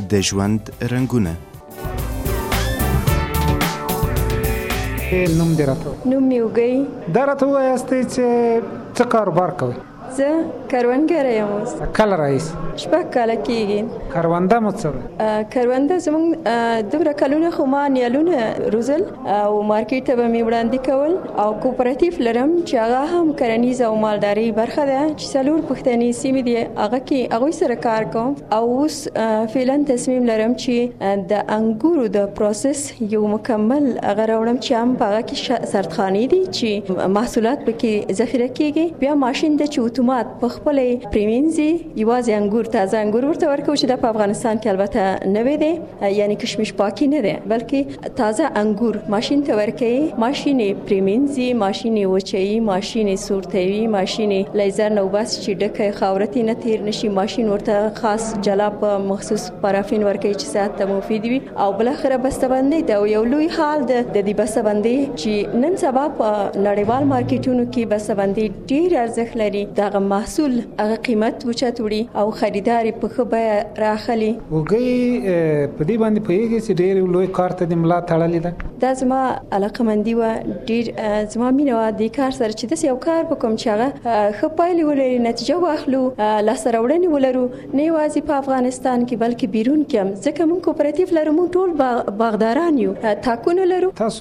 د ژوند رنګونه. نوم دې راته نوم مې وګی. دا راته ووایاستئ چې څه کاروبار کوئ؟ زه کروندګره یم اوس. کله راهیسې؟ 6 کاله کېږي. کرونده مو څه ده؟ کرونده زموږ دومره کلونه خو ما نیالونه روزل او مارکیټ ته به مې وړاندې کول او کوپراتیف لرم چې هغه هم کرنیز او مالداري برخه ده چې 4 پښتني سیمې دي هغه کې هغوی سره کار کوم او اوس فعلا تصمیم لرم چې د انګورو د پروسس یو مکمل هغه راوړم چې هم په هغه کې سردخانې دي چې محصولات پکې ذخیره کېږي. بیا ماشین د چې اتومات په خپلې پریمینځي یوازې انګور تازه انګور ورته ورکو چې د په افغانستان کې البته نوې دی یعنی کشمش پاکي نه دی بلکې تازه انګور ماشین ته ورکوي. ماشین پریمینځي، ماشین وچوي، ماشین سورتوي، ماشین لیزر نو بس چې ډکه خاورتي نه تیر نشي. ماشین ورته خاص جلا په مخصوص پارافین ورکوي چې صحت ته مفید وي او بل اخره بسته‌بندي دا یو لوی حال د دې بسته‌بندي چې نن سبا په نړیوال مارکیټونو کې بسته‌بندي ډیر ارزښت لري. دغه محصول هغه قیمت اوچت وړي او خریدار په ښه بیه راخلي. وګي په دې باندې پوهیږي چې ډېر لوی کار ته د ملا تړلې ده. دا زما علاقمندي و ډیر زما مینه و د کار سره چې د یو کار وکم چې هغه ښه پایلې ولري، نتیجه واخلو، لاسته راوړنې ولرو، نه یوازې په افغانستان کې بلکې بیرون کې هم. ځکه موږ کوپراتیف لرو، موږ ټول باغداران یو، تاکونه لرو. تاسو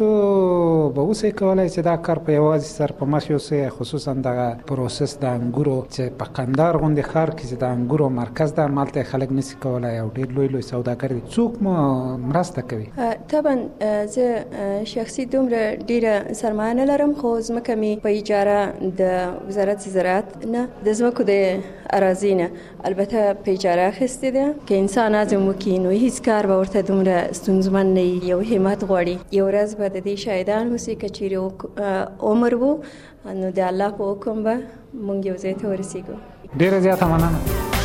به اوسې کولای چې دا کار په یوازې سر په مخ یوسئ، خصوصا دغه پروسس د انګورو چې په قندهار غوندې ښار کې چې د انګورو مرکز ده مالته خلک نشي کولای او ډېر لوی سوداګر دي. څوک مو مرسته کوي؟ طبعا زه شخصي دومره ډیره سرمایه نه لرم خو ځمکه مې په اجاره د وزارت زراعت نه د ځمکو د اراضي نه البته په اجاره اخیستې ده. که انسان عزم وکړي نو هیڅ کار به ورته دومره ستونزمن نه وي. یو همت غواړي. یو ورځ به د دې شاهدان اوسئ که چیرې عمر وو نو د الله په حکم به مونږ یو ځای ته ورسېږو. ډېره زیاته مننه.